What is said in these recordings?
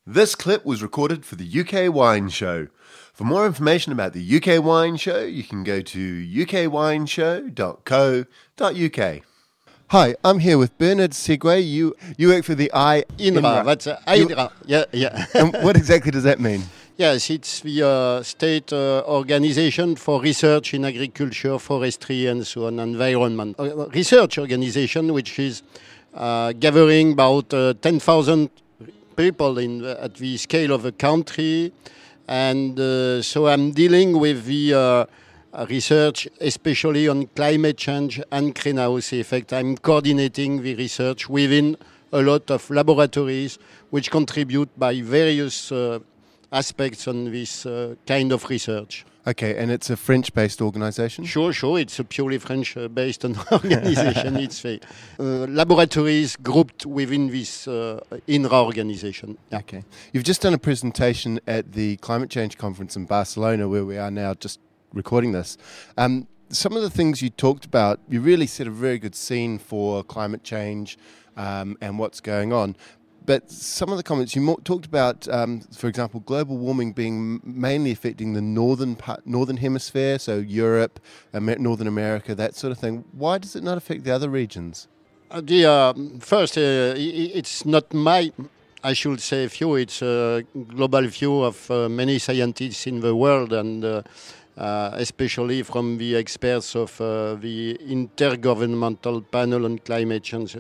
This clip was recorded for the UK Wine Show. For more information about the UK Wine Show, you can go to ukwineshow.co.uk. Hi, I'm here with Bernard Segwe. You work for the INRA. That's INRA. Yeah. And what exactly does that mean? Yes, it's the state organization for research in agriculture, forestry, and so on, environment. Research organization which is gathering about 10,000 people at the scale of a country. And so I'm dealing with the research, especially on climate change and greenhouse effect. I'm coordinating the research within a lot of laboratories which contribute by various aspects on this kind of research. Okay, and it's a French-based organization? Sure. It's a purely French-based organization. It's laboratories grouped within this INRA organization. Yeah. Okay. You've just done a presentation at the Climate Change Conference in Barcelona, where we are now just recording this. Some of the things you talked about, you really set a very good scene for climate change and what's going on. But some of the comments you talked about, for example, global warming being mainly affecting the northern hemisphere, so Europe, Northern America, that sort of thing. Why does it not affect the other regions? First, it's not I should say view. It's a global view of many scientists in the world, and especially from the experts of the Intergovernmental Panel on Climate Change,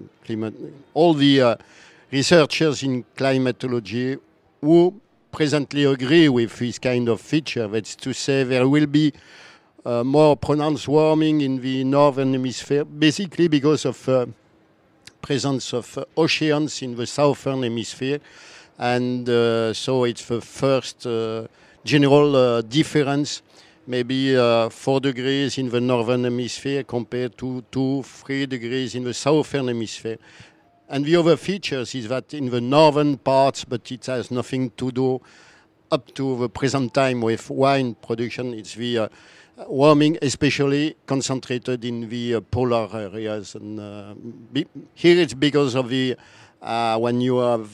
all the researchers in climatology who presently agree with this kind of feature. That's to say, there will be more pronounced warming in the northern hemisphere, basically because of presence of oceans in the southern hemisphere. And so it's the first general difference, maybe 4 degrees in the northern hemisphere compared to 2-3 degrees in the southern hemisphere. And the other features is that in the northern parts, but it has nothing to do up to the present time with wine production. It's the warming, especially concentrated in the polar areas. And here it's because of the when you have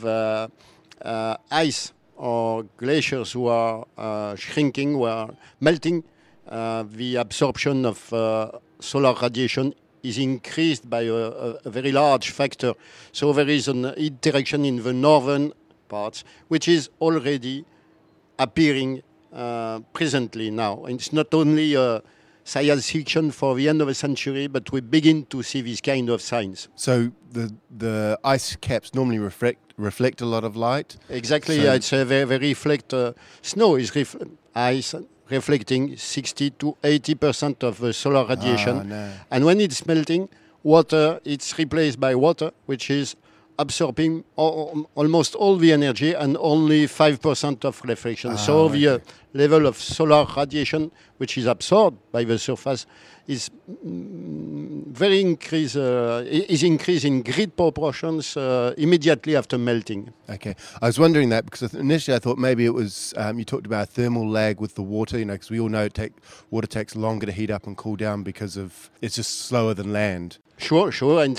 ice or glaciers who are shrinking, who are melting, the absorption of solar radiation is increased by a very large factor. So there is an interaction in the northern parts, which is already appearing presently now. And it's not only a science fiction for the end of the century, but we begin to see this kind of signs. So the ice caps normally reflect a lot of light? Exactly, so it's they reflect, snow is ice reflecting 60 to 80% of the solar radiation. No. And when it's melting, water, it's replaced by water, which is absorbing almost all the energy and only 5% of reflection. So the level of solar radiation, which is absorbed by the surface, is very increased in great proportions immediately after melting. Okay, I was wondering that because initially I thought maybe it was you talked about a thermal lag with the water, because we all know water takes longer to heat up and cool down because of it's just slower than land. Sure, and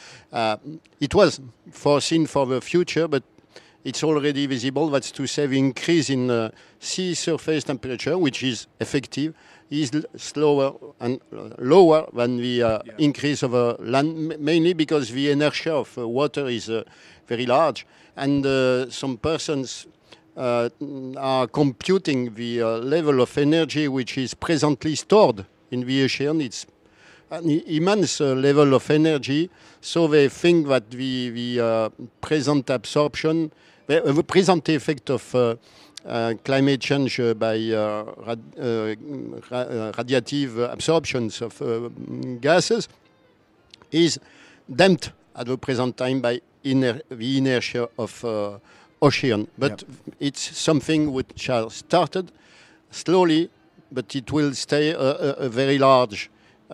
it was foreseen for the future, but it's already visible. That's to say, the increase in sea surface temperature, which is effective, is slower and lower than the increase of land, mainly because the inertia of water is very large. And some persons are computing the level of energy which is presently stored in the ocean. It's an immense level of energy, so they think that the present absorption, the present effect of climate change by radiative absorptions of gases is damped at the present time by the inertia of ocean. But it's something which has started slowly, but it will stay a very large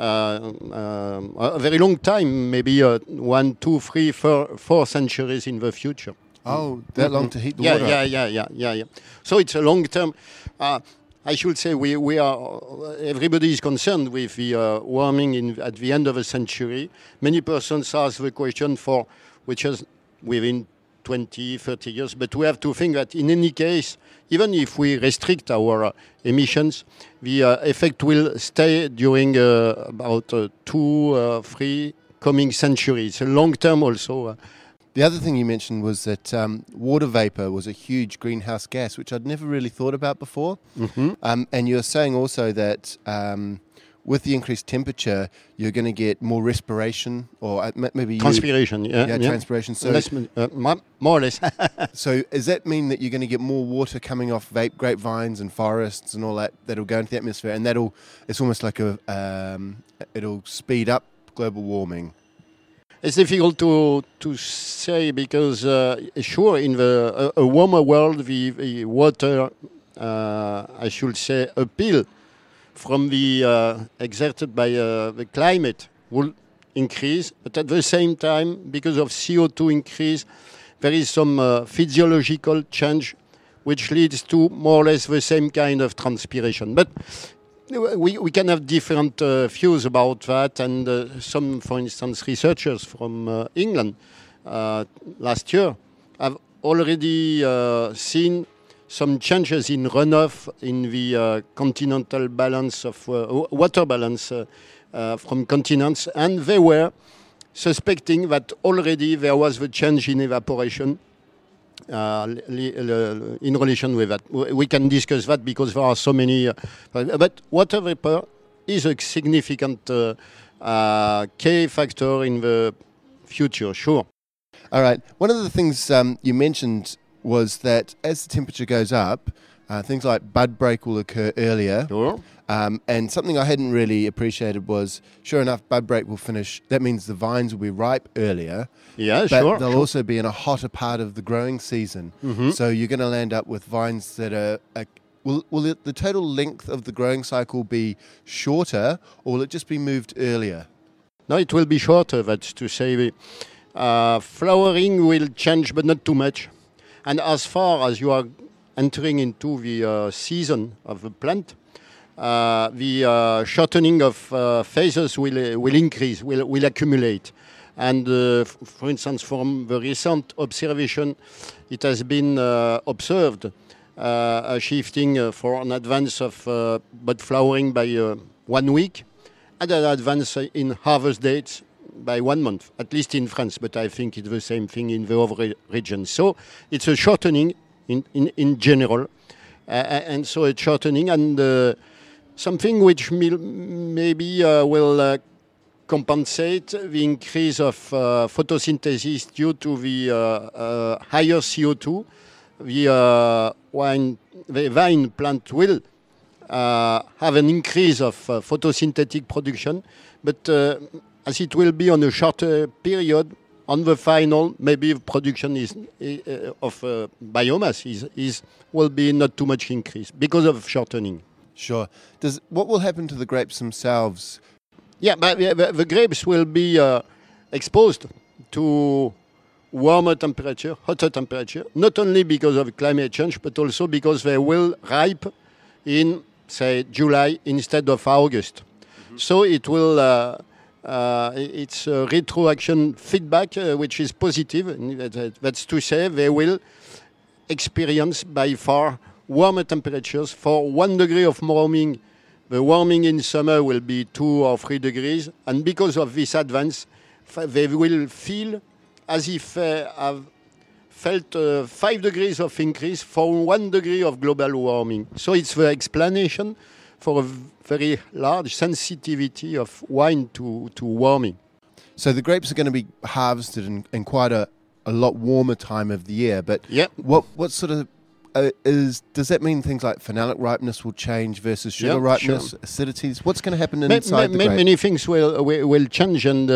a very long time, maybe 1, 2, 3, 4 centuries in the future. Oh, that long to heat the water? Yeah. So it's a long term. I should say we are. Everybody is concerned with the warming at the end of the century. Many persons ask the question which is within 20, 30 years. But we have to think that in any case, even if we restrict our emissions, the effect will stay during about 2, 3 coming centuries. A long term also. The other thing you mentioned was that water vapor was a huge greenhouse gas, which I'd never really thought about before. Mm-hmm. And you're saying also that with the increased temperature, you're going to get more respiration or maybe transpiration. Transpiration. So more or less. So does that mean that you're going to get more water coming off grapevines and forests and all that that'll go into the atmosphere, and it's almost like it'll speed up global warming? It's difficult to say because, sure, in a warmer world, the water, I should say, appeal from the exerted by the climate will increase. But at the same time, because of CO2 increase, there is some physiological change which leads to more or less the same kind of transpiration. But we can have different views about that, and some, for instance, researchers from England last year have already seen some changes in runoff in the continental balance of water balance from continents, and they were suspecting that already there was the change in evaporation in relation with that. We can discuss that because there are so many. But water vapor is a significant key factor in the future, sure. All right. One of the things you mentioned was that as the temperature goes up, things like bud break will occur earlier. Sure. And something I hadn't really appreciated was, sure enough, bud break will finish. That means the vines will be ripe earlier. Yeah, but sure. They'll also be in a hotter part of the growing season. Mm-hmm. So you're going to land up with vines that are... Will the total length of the growing cycle be shorter, or will it just be moved earlier? No, it will be shorter, that's to say. Flowering will change, but not too much. And as far as you are entering into the season of the plant, the shortening of phases will increase, will accumulate. And for instance, from the recent observation, it has been observed a shifting for an advance of bud flowering by 1 week, and an advance in harvest dates by 1 month, at least in France, but I think it's the same thing in the other regions. So it's a shortening in general, and so it's shortening, and something which maybe will compensate the increase of photosynthesis due to the higher CO2. The vine plant will have an increase of photosynthetic production, but as it will be on a shorter period, on the final, maybe production of biomass will be not too much increase because of shortening. Sure. What will happen to the grapes themselves? Yeah, but the grapes will be exposed to warmer temperature, hotter temperature, not only because of climate change, but also because they will ripe in, say, July instead of August. Mm-hmm. So it will... it's a retroaction feedback which is positive. That's to say they will experience by far warmer temperatures. For 1 degree of warming, the warming in summer will be 2 or 3 degrees. And because of this advance, they will feel as if they have felt 5 degrees of increase for 1 degree of global warming. So it's the explanation for a very large sensitivity of wine to warming. So the grapes are going to be harvested in quite a lot warmer time of the year. But yep. What sort of does that mean things like phenolic ripeness will change versus sugar ripeness, sure. Acidities? What's going to happen inside the grape? Many things will change, and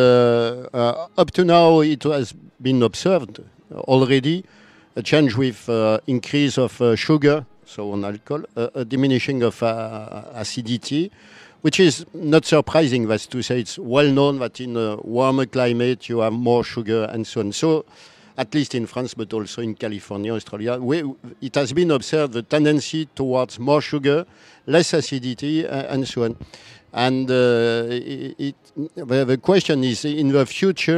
up to now it has been observed already a change with increase of sugar. So on alcohol, a diminishing of acidity, which is not surprising. That's to say, it's well known that in a warmer climate you have more sugar and so on. So, at least in France, but also in California, Australia, it has been observed the tendency towards more sugar, less acidity, and so on. And the question is, in the future,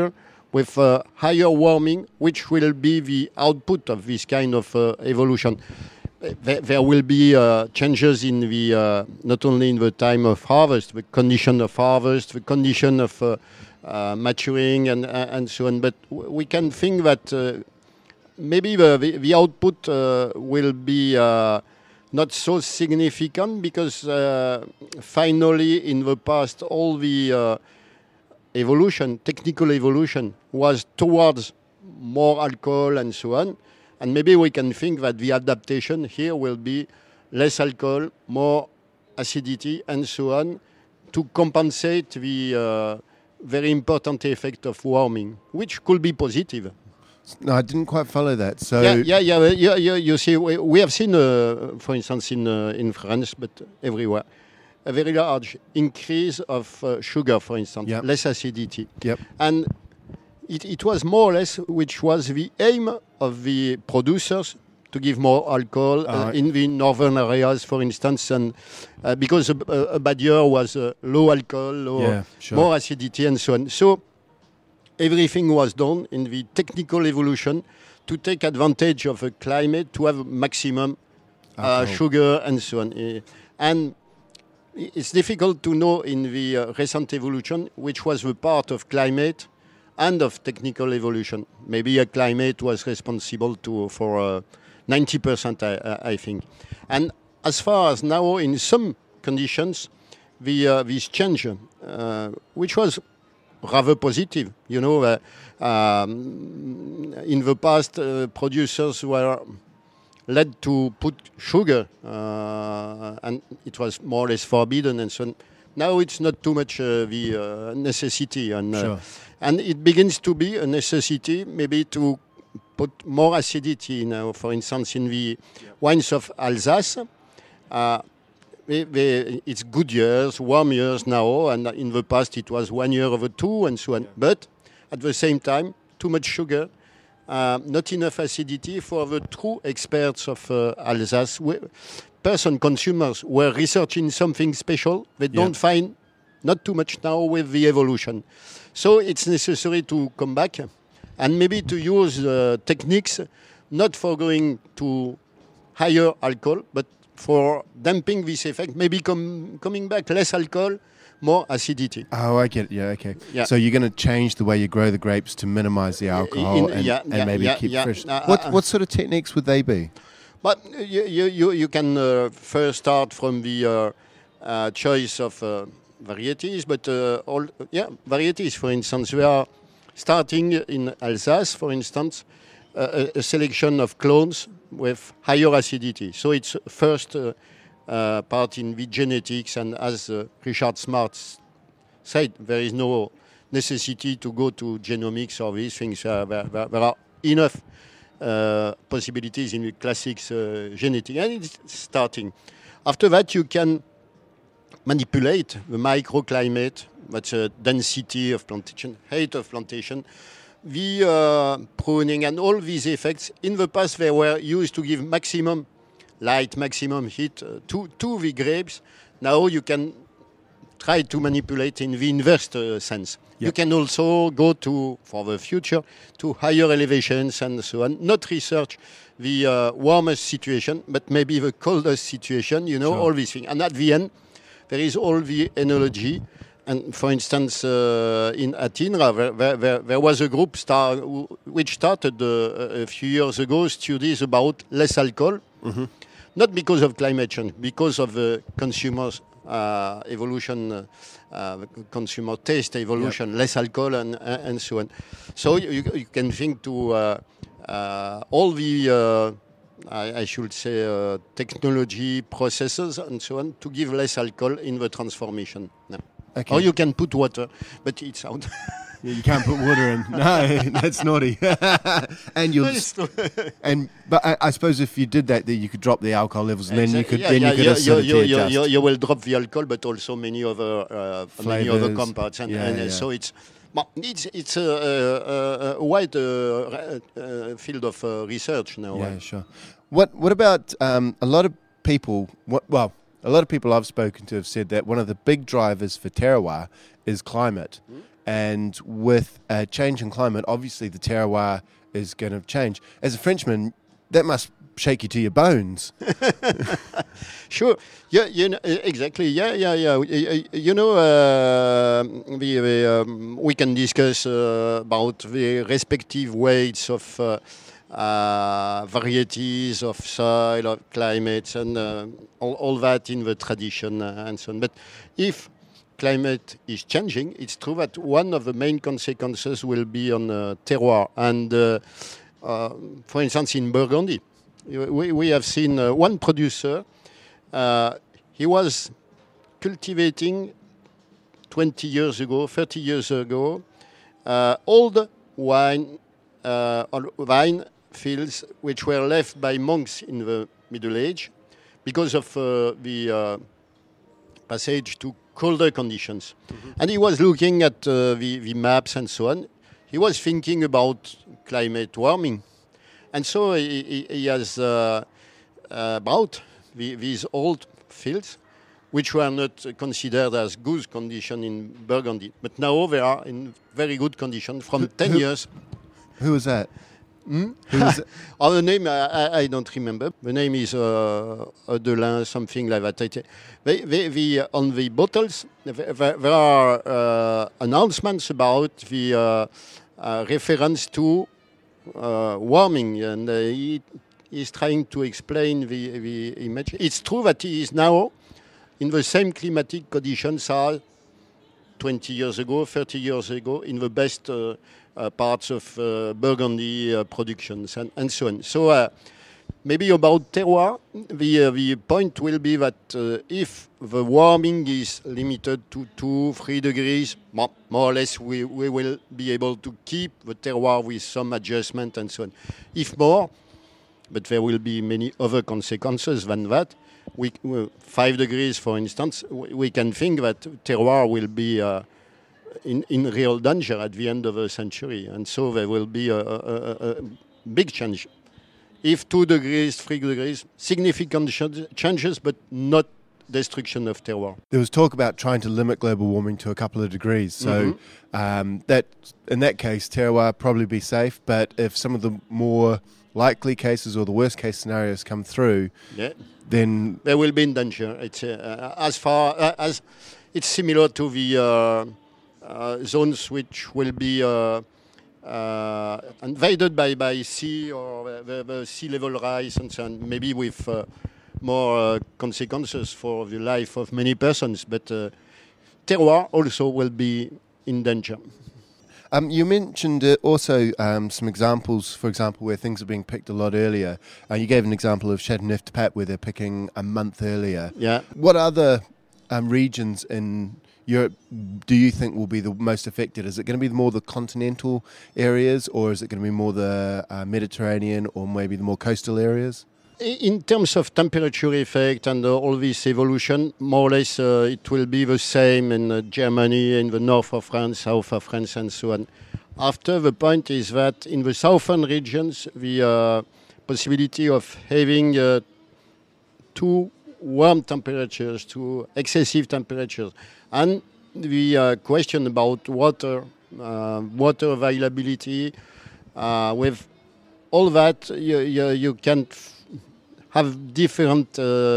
with higher warming, which will be the output of this kind of evolution. There will be changes in the not only in the time of harvest, the condition of harvest, the condition of maturing, and so on. But we can think that maybe the output will be not so significant because finally in the past all the technical evolution was towards more alcohol and so on. And maybe we can think that the adaptation here will be less alcohol, more acidity, and so on, to compensate the very important effect of warming, which could be positive. No, I didn't quite follow that. So You see, we have seen, for instance, in France, but everywhere, a very large increase of sugar, for instance, less acidity. And it was more or less which was the aim of the producers to give more alcohol in the northern areas, for instance, and because a bad year was low alcohol, more acidity, and so on. So everything was done in the technical evolution to take advantage of a climate to have maximum sugar and so on. And it's difficult to know in the recent evolution which was the part of climate and of technical evolution. Maybe a climate was responsible for 90%, I think. And as far as now, in some conditions, this change, which was rather positive, in the past, producers were led to put sugar, and it was more or less forbidden and so on. Now it's not too much the necessity, and it begins to be a necessity maybe to put more acidity. For instance, in the wines of Alsace, it's good years, warm years now, and in the past it was 1 year over 2 and so on. But at the same time, too much sugar, not enough acidity for the true experts of Alsace. Consumers were researching something special. They don't find not too much now with the evolution. So it's necessary to come back and maybe to use techniques not for going to higher alcohol, but for damping this effect, maybe coming back less alcohol, more acidity. Oh, I get it. Yeah, okay. Yeah. So you're going to change the way you grow the grapes to minimize the alcohol and maybe keep fresh. What sort of techniques would they be? But you can first start from the choice of varieties, but varieties, for instance. We are starting in Alsace, for instance, a selection of clones with higher acidity. So it's first part in the genetics, and as Richard Smart said, there is no necessity to go to genomics or these things. There are enough possibilities in the classics genetic, and it's starting. After that, you can manipulate the microclimate, that's density of plantation, height of plantation, the pruning, and all these effects. In the past, they were used to give maximum light, maximum heat to the grapes. Now you can try to manipulate in the inverse sense. Yep. You can also go to, for the future, to higher elevations and so on. Not research the warmest situation, but maybe the coldest situation, all these things. And at the end, there is all the enology. And for instance, at INRA, there was a group which started a few years ago studies about less alcohol, not because of climate change, because of the consumers' evolution, consumer taste evolution, less alcohol and so on. So you can think to all the, I should say, technology processes and so on to give less alcohol in the transformation. No. Okay. Or you can put water, but it's out. You can't put water in. No, that's naughty. But I suppose if you did that, you could drop the alcohol levels, and then you could adjust. You will drop the alcohol, but also many other compounds, so it's a wide field of research now. Yeah, sure. What about a lot of people? A lot of people I've spoken to have said that one of the big drivers for terroir is climate. and with a change in climate, obviously the terroir is going to change. As a Frenchman, that must shake you to your bones. Sure. Yeah. Exactly. Yeah. We can discuss about the respective weights of varieties of soil, of climates, and all that in the tradition and so on. But if climate is changing, it's true that one of the main consequences will be on terroir. And for instance, in Burgundy, we have seen one producer. He was cultivating 20 years ago, 30 years ago, old wine fields which were left by monks in the Middle Age because of the passage to colder conditions. Mm-hmm. And he was looking at the maps and so on. He was thinking about climate warming. And so he has bought these old fields, which were not considered as good condition in Burgundy. But now they are in very good condition from 10 years. Who was that? Who was that? Oh, the name, I don't remember. The name is Adelin, something like that. On the bottles, there are announcements about the reference to warming, and he is trying to explain the image. It's true that he is now in the same climatic conditions as 20 years ago, 30 years ago, in the best parts of Burgundy productions and so on. So maybe about terroir, the point will be that if the warming is limited to 2-3 degrees, more or less we will be able to keep the terroir with some adjustment and so on. If more, but there will be many other consequences than that. 5 degrees, for instance, we can think that terroir will be in real danger at the end of the century. And so there will be a big change. If 2 degrees, 3 degrees, significant changes, but not destruction of terroir. There was talk about trying to limit global warming to a couple of degrees. So that in that case, terroir probably be safe. But if some of the more likely cases or the worst case scenarios come through, then they will be in danger. It's as far as it's similar to the zones which will be invaded by sea or the sea level rise and so on, maybe with more consequences for the life of many persons. But terroir also will be in danger. You mentioned also some examples, for example, where things are being picked a lot earlier. You gave an example of Châteauneuf-du-Pape where they're picking a month earlier. Yeah. What other regions in Europe do you think will be the most affected? Is it going to be more the continental areas, or is it going to be more the Mediterranean or maybe the more coastal areas? In terms of temperature effect and all this evolution, more or less it will be the same in Germany, in the north of France, south of France, and so on. After, the point is that in the southern regions, the possibility of having too warm temperatures, too excessive temperatures, and the question about water availability, with all that, you can have different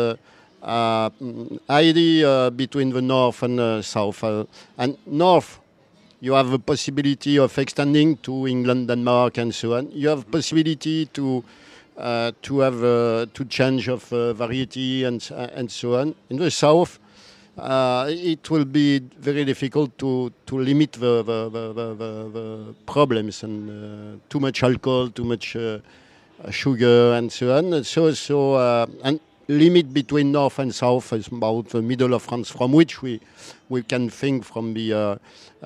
idea between the north and south. And north, you have the possibility of extending to England, Denmark, and so on. You have possibility to have to change of variety and so on. In the south, it will be very difficult to limit the problems and too much alcohol, too much sugar and so on. And limit between north and south is about the middle of France, from which we can think from the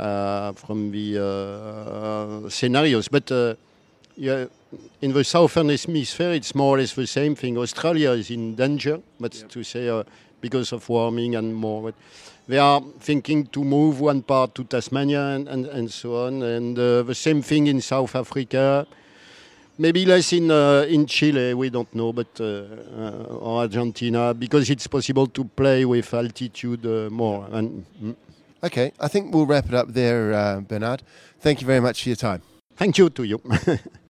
scenarios. But in the southern hemisphere, it's more or less the same thing. Australia is in danger, but to say because of warming and more. But they are thinking to move one part to Tasmania and so on. And the same thing in South Africa. Maybe less in Chile, we don't know, but or Argentina, because it's possible to play with altitude more. And Okay, I think we'll wrap it up there, Bernard. Thank you very much for your time. Thank you to you.